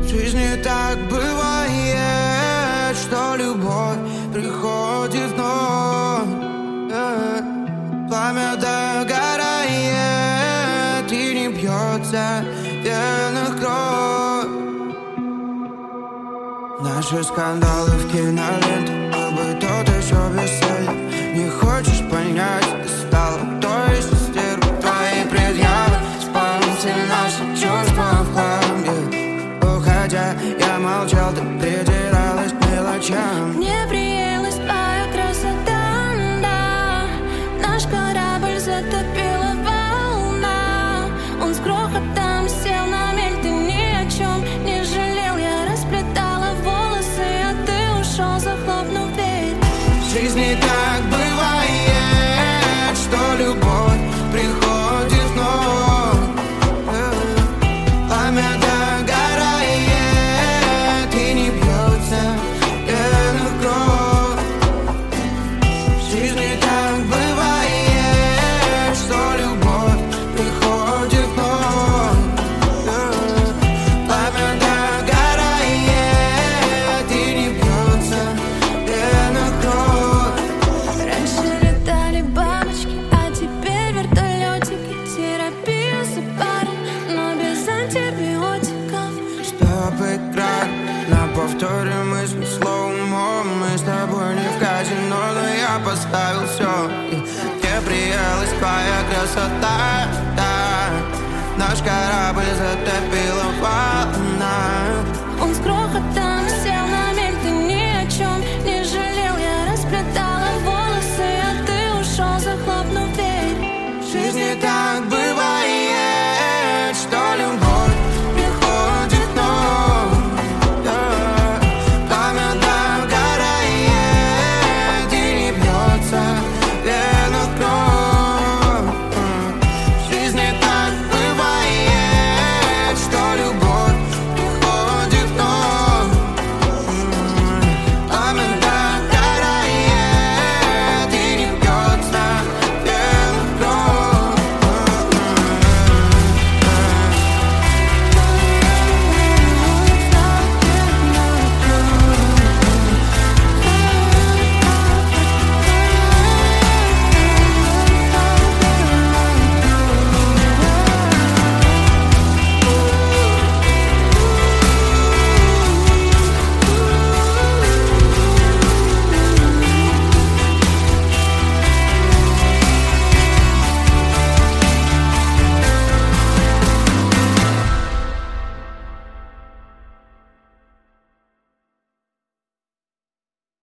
В жизни так бывает, что любовь приходит вновь. Пламя догорает и не бьется в венах кровь. Наши скандалы в киноленте, бы тот еще бесцельно. Не хочешь понять, ты стала той же стервой. Твои предъявы, исполнитель наших чувств в хлам. Уходя, я молчал, ты придиралась к мелочам. Мне приелась твоя красота, да. Наш корабль затопила волна. Он с грохотом сел на мель, ты ни о чем не жалел. Я расплетала волосы, а ты ушел, захлопнув дверь. В жизни так бывает, что любовь приходит вновь. Пламя догорает и не бьется в венах кровь. В жизни так бывает, что любовь приходит вновь. Пламя догорает и не бьется в венах кровь. Раньше летали бабочки, а теперь вертолетики. Терапия за пару, но без антибиотиков. Стоп, экран, на повторе мысли слоумо. Мы с тобой не в казино, но я поставил все. Мне приелась твоя красота, да. Наш корабль затопило